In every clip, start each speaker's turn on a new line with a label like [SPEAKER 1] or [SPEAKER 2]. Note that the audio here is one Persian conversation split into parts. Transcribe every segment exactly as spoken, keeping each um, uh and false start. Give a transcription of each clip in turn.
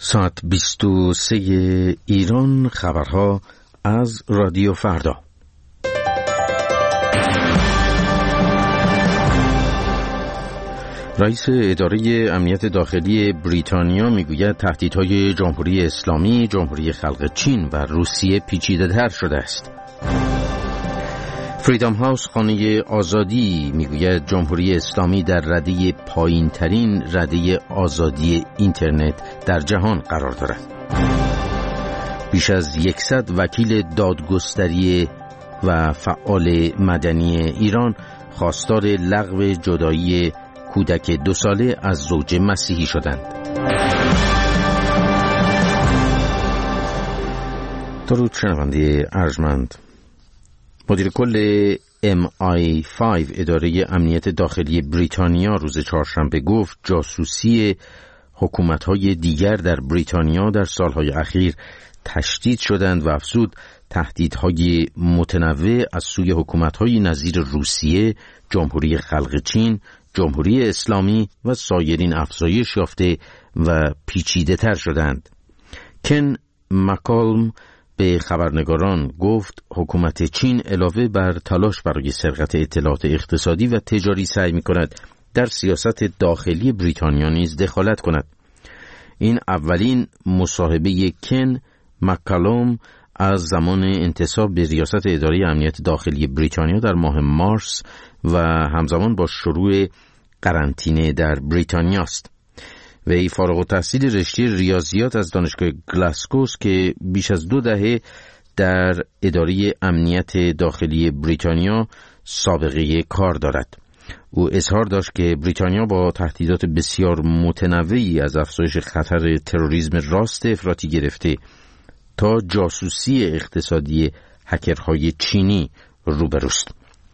[SPEAKER 1] ساعت بیست و سه ایران، خبرها از رادیو فردا. رئیس اداره امنیت داخلی بریتانیا میگوید تهدیدهای جمهوری اسلامی، جمهوری خلق چین و روسیه پیچیده‌تر شده است. فریدام هاوس خانه آزادی میگوید جمهوری اسلامی در رده پایین ترین رده آزادی اینترنت در جهان قرار دارد. بیش از صد وکیل دادگستری و فعال مدنی ایران خواستار لغو جدایی کودک دو ساله از زوج مسیحی شدند. درود شنونده ارجمند. مدیر کل ام آی پنج اداره امنیت داخلی بریتانیا روز چهارشنبه گفت جاسوسی حکومت‌های دیگر در بریتانیا در سالهای اخیر تشدید شدند و افزود تهدیدهای متنوع از سوی حکومت‌های نظیر روسیه، جمهوری خلق چین، جمهوری اسلامی و سایرین افزایش یافته و پیچیده‌تر شدند. کن مکالم به خبرنگاران گفت حکومت چین علاوه بر تلاش برای سرقت اطلاعات اقتصادی و تجاری سعی می‌کند در سیاست داخلی بریتانیا نیز دخالت کند. این اولین مصاحبه کن مکالم از زمان انتصاب به ریاست اداره امنیت داخلی بریتانیا در ماه مارس و همزمان با شروع قرنطینه در بریتانیا است. وی فارغ التحصیل رشته ریاضیات از دانشگاه گلاسگو است که بیش از دو دهه در اداره امنیت داخلی بریتانیا سابقه کار دارد. او اظهار داشت که بریتانیا با تهدیدات بسیار متنوعی از افزایش خطر تروریسم راست افراطی گرفته تا جاسوسی اقتصادی هکرهای چینی روبروست.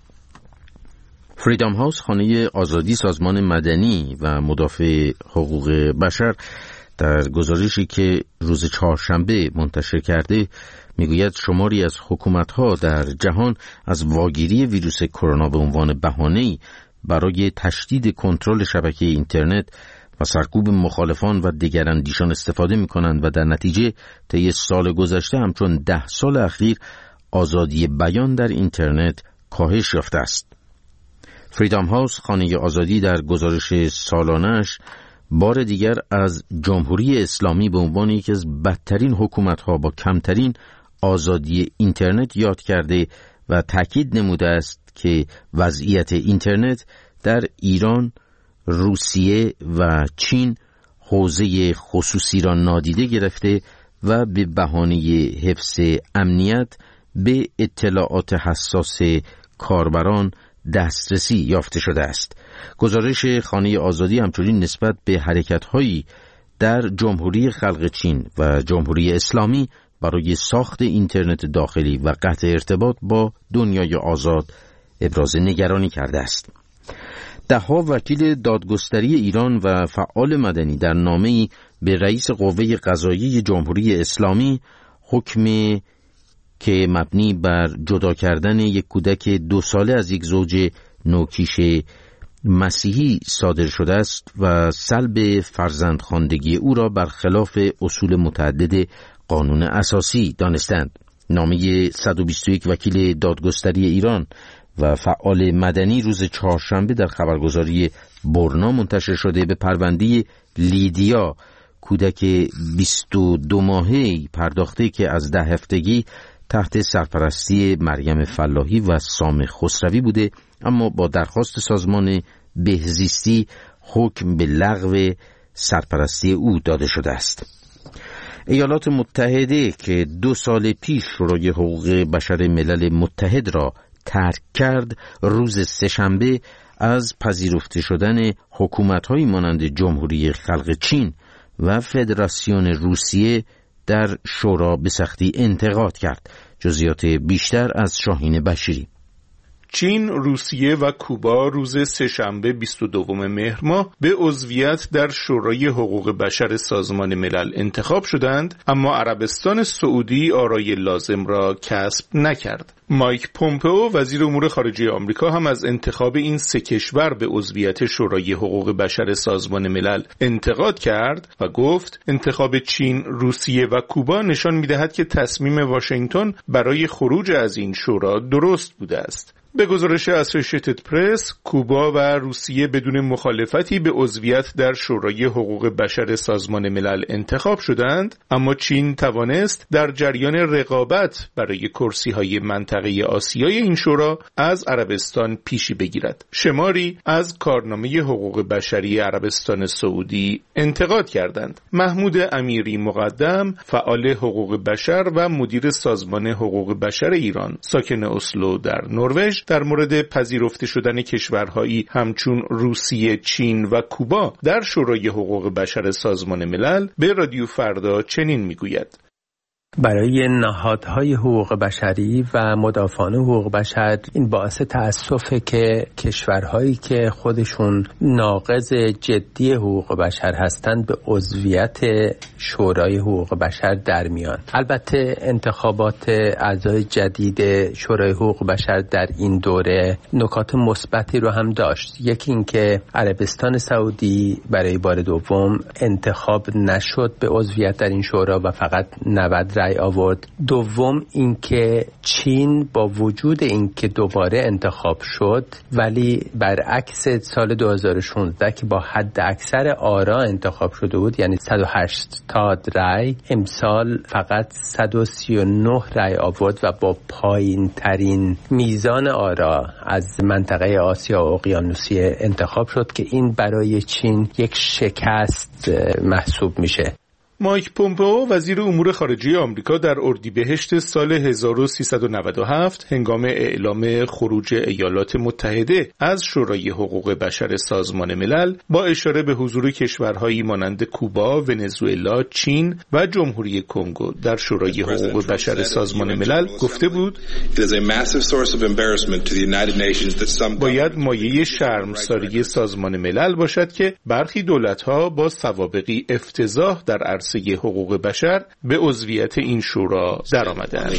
[SPEAKER 1] فریدام هاوس خانه آزادی سازمان مدنی و مدافع حقوق بشر در گزارشی که روز چهارشنبه منتشر کرده میگوید شماری از حکومت‌ها در جهان از واگیری ویروس کرونا به عنوان بهانه‌ای برای تشدید کنترل شبکه اینترنت و سرکوب مخالفان و دگراندیشان استفاده می‌کنند و در نتیجه طی سال گذشته همچون ده سال اخیر آزادی بیان در اینترنت کاهش یافته است. فریدام هاوس خانه آزادی در گزارش سالانش بار دیگر از جمهوری اسلامی به عنوان یکی از بدترین حکومت‌ها با کمترین آزادی اینترنت یاد کرده و تاکید نموده است که وضعیت اینترنت در ایران، روسیه و چین حوزه خصوصی را نادیده گرفته و به بهانه حفظ امنیت به اطلاعات حساس کاربران دسترسی یافته شده است. گزارش خانه آزادی همچنین نسبت به حرکت‌هایی در جمهوری خلق چین و جمهوری اسلامی برای ساخت اینترنت داخلی و قطع ارتباط با دنیای آزاد ابراز نگرانی کرده است. ده‌ها وکیل دادگستری ایران و فعال مدنی در نامه‌ای به رئیس قوه قضاییه جمهوری اسلامی حکم که مبنی بر جدا کردن یک کودک دو ساله از یک زوج نوکیش مسیحی صادر شده است و سلب فرزندخواندگی او را برخلاف اصول متعدد قانون اساسی دانستند. نامه صد و بیست و یک وکیل دادگستری ایران و فعال مدنی روز چهارشنبه در خبرگزاری برنا منتشر شده به پرونده لیدیا، کودک بیست و دو ماهه‌ای پرداخته که از ده هفتگی تحت سرپرستی مریم فلاحی و سام خسروی بوده، اما با درخواست سازمان بهزیستی حکم به لغو سرپرستی او داده شده است. ایالات متحده که دو سال پیش شورای حقوق بشر ملل متحد را ترک کرد، روز سه‌شنبه از پذیرفته شدن حکومت‌هایی مانند جمهوری خلق چین و فدراسیون روسیه در شورا به سختی انتقاد کرد. جزئیات بیشتر از شاهین بشیری.
[SPEAKER 2] چین، روسیه و کوبا روز سه‌شنبه بیست و دوم مهر ماه به عضویت در شورای حقوق بشر سازمان ملل انتخاب شدند، اما عربستان سعودی آرای لازم را کسب نکرد. مایک پومپئو وزیر امور خارجه آمریکا هم از انتخاب این سه کشور به عضویت شورای حقوق بشر سازمان ملل انتقاد کرد و گفت انتخاب چین، روسیه و کوبا نشان می‌دهد که تصمیم واشنگتن برای خروج از این شورا درست بوده است. به گزارش اسوسییتد پرس، کوبا و روسیه بدون مخالفتی به عضویت در شورای حقوق بشر سازمان ملل انتخاب شدند، اما چین توانست در جریان رقابت برای کرسی‌های منطقه آسیای این شورا از عربستان پیشی بگیرد. شماری از کارنامه حقوق بشری عربستان سعودی انتقاد کردند. محمود امیری مقدم، فعال حقوق بشر و مدیر سازمان حقوق بشر ایران، ساکن اسلو در نروژ، در مورد پذیرفته شدن کشورهایی همچون روسیه، چین و کوبا در شورای حقوق بشر سازمان ملل به رادیو فردا چنین میگوید:
[SPEAKER 3] برای نهادهای حقوق بشری و مدافعان حقوق بشر این باعث تأسفه که کشورهایی که خودشون ناقض جدی حقوق بشر هستند به عضویت شورای حقوق بشر در میان. البته انتخابات اعضای جدید شورای حقوق بشر در این دوره نکات مثبتی رو هم داشت. یکی این که عربستان سعودی برای بار دوم انتخاب نشد به عضویت در این شورا و فقط نود رای آورد. دوم اینکه چین با وجود اینکه دوباره انتخاب شد ولی برعکس سال دو هزار و شانزده که با حد اکثر آرا انتخاب شده بود، یعنی صد و هشتاد رای، امسال فقط صد و سی و نه رای آورد و با پایین ترین میزان آرا از منطقه آسیا و اقیانوسیه انتخاب شد که این برای چین یک شکست محسوب میشه.
[SPEAKER 2] مایک پومپئو وزیر امور خارجه آمریکا در اردیبهشت سال هزار و سیصد و نود و هفت هنگام اعلام خروج ایالات متحده از شورای حقوق بشر سازمان ملل با اشاره به حضور کشورهایی مانند کوبا، ونزوئلا، چین و جمهوری کنگو در شورای حقوق بشر سازمان ملل گفته بود: باید مایه شرمساری سازمان ملل باشد که برخی دولت‌ها با سوابقی افتضاح در عرصه حقوق بشر به عضویت این شورا درآمدند.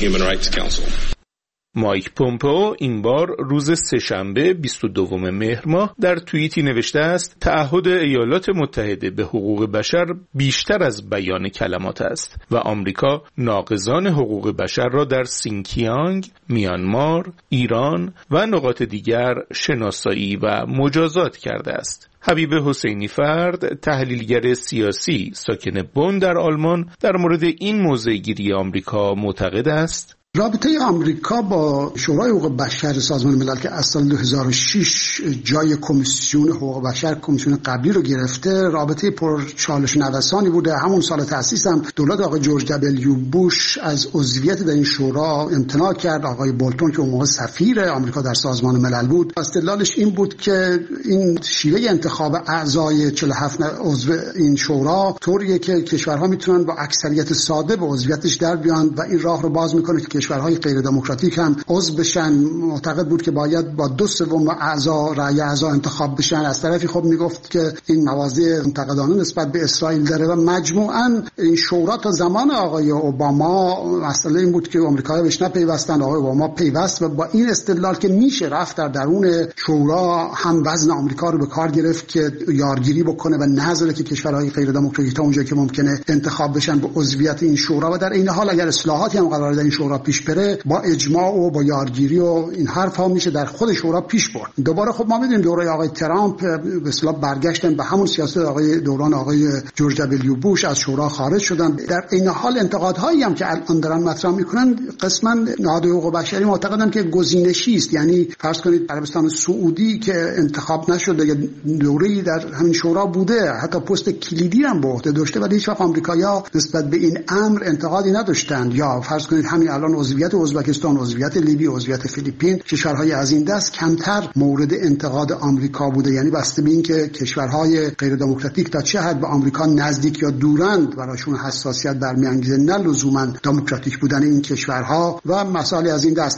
[SPEAKER 2] مایک پومپئو این بار روز سه‌شنبه بیست و دوم مهر ماه در توییتی نوشته است: تعهد ایالات متحده به حقوق بشر بیشتر از بیان کلمات است و آمریکا ناقضان حقوق بشر را در سینکیانگ، میانمار، ایران و نقاط دیگر شناسایی و مجازات کرده است. حبیب حسینی فرد، تحلیلگر سیاسی ساکن بن در آلمان، در مورد این موضع‌گیری آمریکا معتقد است:
[SPEAKER 4] رابطه آمریکا با شورای حقوق بشر سازمان ملل که از سال دو هزار و شش جای کمیسیون حقوق بشر، کمیسیون قبلی رو گرفته، رابطه پر چالش نوسانی بوده. همون سال تأسیس هم دولت آقای جورج دبلیو بوش از عضویت در این شورا امتناع کرد. آقای بولتون که اون موقع سفیر آمریکا در سازمان ملل بود، استدلالش این بود که این شیوه انتخاب اعضای چهل و هفت عضو این شورا طوریه که کشورها میتونن با اکثریت ساده به عضویتش در بیان و این راه رو باز میکنه که کشورهای غیر دموکراتیک هم عضو بشن. معتقد بود که باید با دو سوم اعضا رأی اعضا انتخاب بشن. از طرفی خب میگفت که این مواضع منتقدانه نسبت به اسرائیل داره و مجموعاً این شورا تا زمان آقای اوباما مسئله این بود که آمریکایی‌ها بهش نپیوستن، آقای اوباما پیوست و با این استدلال که میشه رفت در درون شورا هم وزن آمریکا رو به کار گرفت که یارگیری بکنه و نذاره که کشورهای غیر دموکراتیک تا اونجایی که ممکنه انتخاب بشن به عضویت این شورا و در این حال اگر اصلاحاتی هم قرار در این شورا پیش بره با اجماع و با یارگیری و این حرف ها میشه در خود شورا پیش برد. دوباره خب ما میدونیم دوره آقای ترامپ به اصطلاح برگشتن به همون سیاست آقای دوران آقای جورج دبلیو بوش، از شورا خارج شدن. در این حال انتقادهایی هم که الان دارن مطرح میکنن قسما نهاد حقوق بشری معتقدن که گزینشی است. یعنی فرض کنید عربستان سعودی که انتخاب نشده یا دوره‌ای در همین شورا بوده، حتی پست کلیدی هم به عهده داشته ولی هیچ وقت آمریکایی‌ها نسبت به این امر انتقادی نداشتند. یا فرض کنید همین الان عضویت ازبکستان، عضویت لیبی، عضویت فیلیپین، کشورهای از این دست کمتر مورد انتقاد آمریکا بوده. یعنی بسته به این که کشورهای غیر دموکراتیک تا چه حد به آمریکا نزدیک یا دورند براشون حساسیت برمیانگیزه، نه لزوما دموکراتیک بودن این کشورها و مسائل از این دست.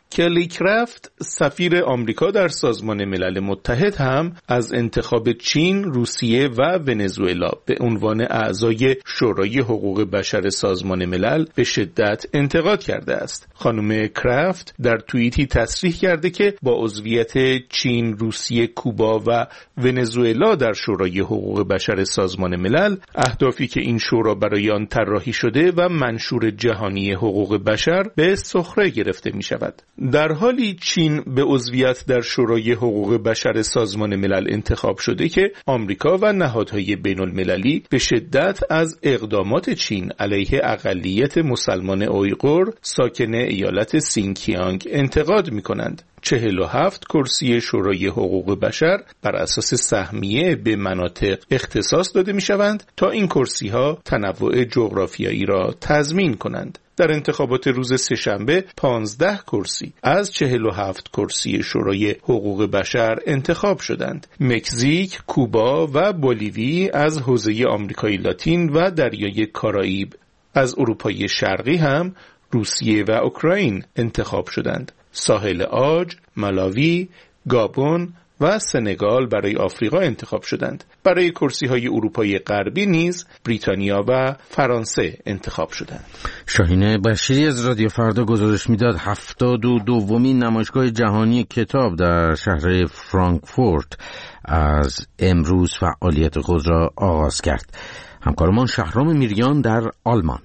[SPEAKER 2] کلی کرافت سفیر آمریکا در سازمان ملل متحد هم از انتخاب چین، روسیه و ونزوئلا به عنوان اعضای شورای حقوق بشر سازمان ملل به شدت انتقاد کرده است. خانم کرافت در توییتی تصریح کرده که با عضویت چین، روسیه، کوبا و ونزوئلا در شورای حقوق بشر سازمان ملل، اهدافی که این شورا برای آن طراحی شده و منشور جهانی حقوق بشر به سخره گرفته می شود. در حالی چین به عضویت در شورای حقوق بشر سازمان ملل انتخاب شده که آمریکا و نهادهای بین المللی به شدت از اقدامات چین علیه اقلیت مسلمان اویغور ساکن ایالت سینکیانگ انتقاد می کنند. چهل و هفت کرسی شورای حقوق بشر بر اساس سهمیه به مناطق اختصاص داده می شوند تا این کرسی ها تنوع جغرافیایی را تضمین کنند. در انتخابات روز سه‌شنبه پانزده کرسی از چهل و هفت کرسی شورای حقوق بشر انتخاب شدند. مکزیک، کوبا و بولیوی از حوزه آمریکای لاتین و دریای کارائیب، از اروپای شرقی هم روسیه و اوکراین انتخاب شدند. ساحل عاج، مالاوی، گابون و سنگال برای آفریقا انتخاب شدند. برای کرسی‌های اروپای غربی نیز بریتانیا و فرانسه انتخاب شدند.
[SPEAKER 1] شاهین بشیری از رادیو فردا گزارش میداد هفتاد و دومین نمایشگاه جهانی کتاب در شهر فرانکفورت از امروز فعالیت خود را آغاز کرد. همکارمان شهرام میریان در آلمان.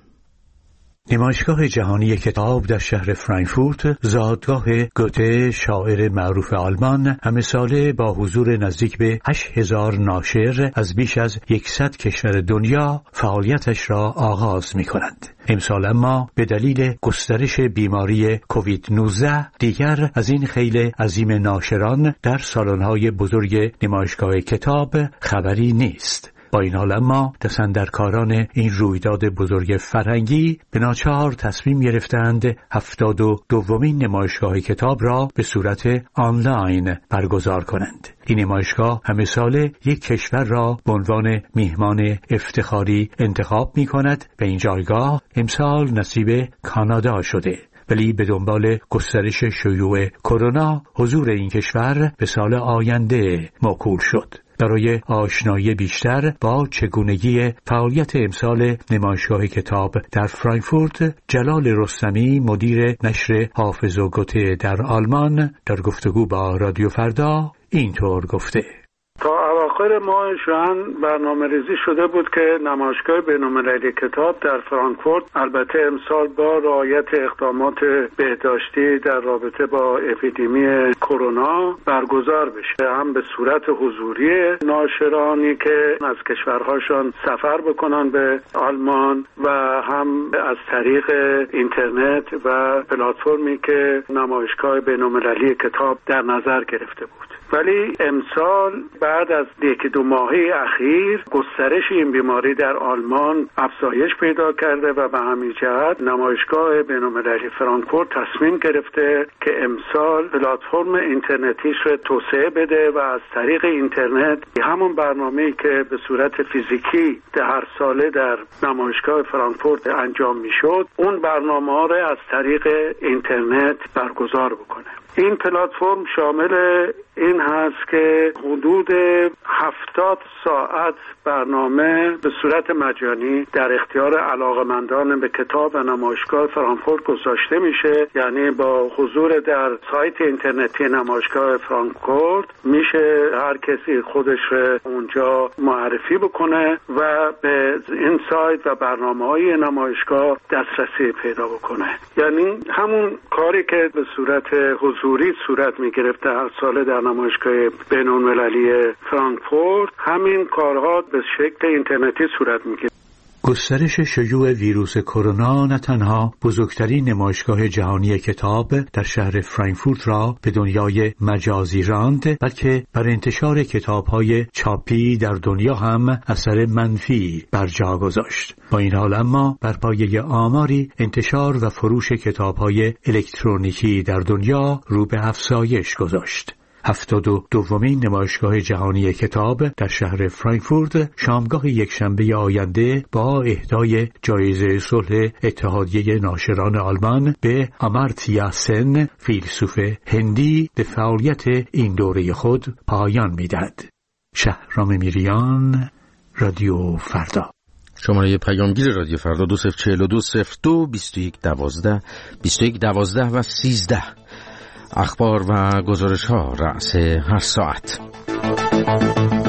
[SPEAKER 5] نمایشگاه جهانی کتاب در شهر فرانکفورت، زادگاه گوته شاعر معروف آلمان، همه ساله با حضور نزدیک به هشت هزار ناشر از بیش از صد کشور دنیا فعالیتش را آغاز می کنند. امسال اما به دلیل گسترش بیماری کووید نوزده دیگر از این خیل عظیم ناشران در سالن‌های بزرگ نمایشگاه کتاب خبری نیست. با این حال اما دستاندرکاران این رویداد بزرگ فرهنگی به ناچار تصمیم گرفتند هفتاد و دومین نمایشگاه کتاب را به صورت آنلاین برگزار کنند. این نمایشگاه همه ساله یک کشور را به عنوان میهمان افتخاری انتخاب می کند. به این جایگاه امسال نصیب کانادا شده، ولی به دنبال گسترش شیوع کرونا حضور این کشور به سال آینده موکول شد. برای آشنایی بیشتر با چگونگی فعالیت امسال نمایشگاه کتاب در فرانکفورت، جلال رستمی مدیر نشر حافظ و گوته در آلمان در گفتگو با رادیو فردا اینطور گفته:
[SPEAKER 6] تا اواخر ماه ژوئن برنامه ریزی شده بود که نمایشگاه بین‌المللی کتاب در فرانکفورت، البته امسال با رعایت اقدامات بهداشتی در رابطه با اپیدمی کرونا برگزار بشه، هم به صورت حضوری ناشرانی که از کشورهاشان سفر بکنن به آلمان و هم از طریق اینترنت و پلتفرمی که نمایشگاه بین‌المللی کتاب در نظر گرفته بود. ولی امسال بعد از یکی دو ماهه اخیر گسترش این بیماری در آلمان افزایش پیدا کرده و به همین جهت نمایشگاه بین‌المللی فرانکفورت تصمیم گرفته که امسال پلتفرم اینترنتیش رو توسعه بده و از طریق اینترنت همون برنامه‌ای که به صورت فیزیکی در هر ساله در نمایشگاه فرانکفورت انجام میشد، اون برنامه‌ها رو از طریق اینترنت برگزار بکنه. این پلتفرم شامل این هست که حدود هفتاد ساعت برنامه به صورت مجانی در اختیار علاقه‌مندان به کتاب و نمایشگاه فرانکفورت گذاشته میشه. یعنی با حضور در سایت اینترنتی نمایشگاه فرانکفورت میشه هر کسی خودش رو اونجا معرفی بکنه و به این سایت و برنامه‌های نمایشگاه دسترسی پیدا بکنه. یعنی همون کاری که به صورت حضوری صورت میگرفته هر ساله در نمایشگاه بین‌المللی فرانکفورت، همین کارها به شکل اینترنتی صورت میگیره.
[SPEAKER 5] گسترش شیوع ویروس کرونا نه تنها بزرگترین نمایشگاه جهانی کتاب در شهر فرانکفورت را به دنیای مجازی راند، بلکه بر انتشار کتاب‌های چاپی در دنیا هم اثر منفی بر جا گذاشت. با این حال اما بر پایه آماری انتشار و فروش کتاب‌های الکترونیکی در دنیا رو به افزایش گذاشت. هفتاد و دومین نمایشگاه جهانی کتاب در شهر فرانکفورت شامگاه یکشنبه آینده با اهدای جایزه صلح اتحادیه ناشران آلمان به آمارتیا سن، فیلسوف هندی، به فعالیت این دوره خود پایان می‌دهد. شهرام میریان، رادیو فردا.
[SPEAKER 1] شماره پیامگیر رادیو فردا دو صفر چهل و دو صفر دو بیست و یک دوازده بیست و یک دوازده و سیزده. اخبار و گزارش ها رأس هر ساعت.